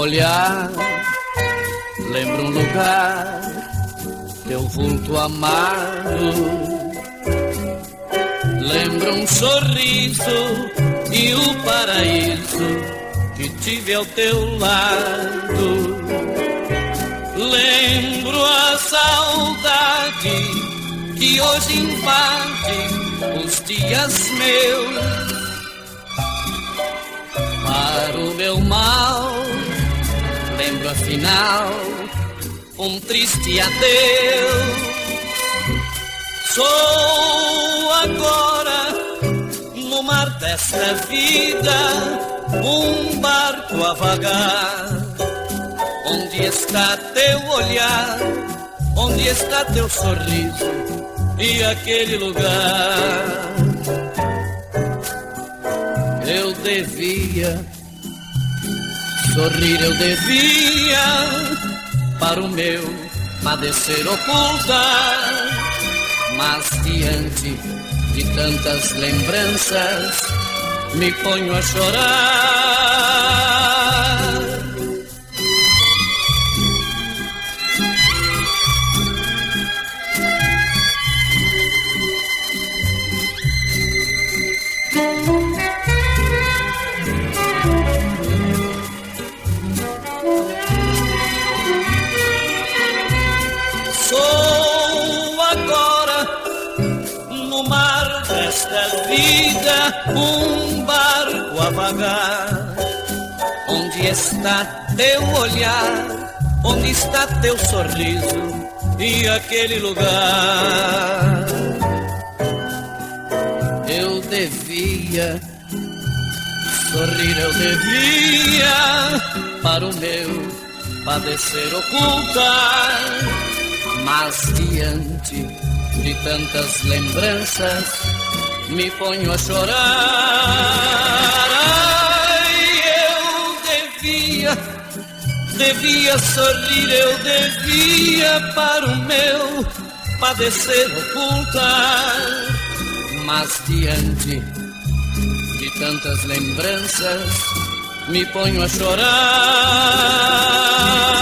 olhar lembra um lugar, teu vulto amado. Lembra um sorriso e o paraíso que tive ao teu lado. Lembro a saudade que hoje invade os dias meus. Para o meu mal, lembro afinal um triste adeus. Sou agora no mar desta vida um barco a vagar. Onde está teu olhar? Onde está teu sorriso e aquele lugar? Eu devia sorrir, eu devia para o meu padecer ocultar. Mas diante de tantas lembranças me ponho a chorar. Sou agora no mar desta vida um barco a vagar. Onde está teu olhar? Onde está teu sorriso e aquele lugar? Eu devia sorrir, eu devia para o meu padecer ocultar. Mas diante de tantas lembranças me ponho a chorar. Ai, eu devia sorrir, eu devia para o meu padecer ocultar. Mas diante de tantas lembranças me ponho a chorar.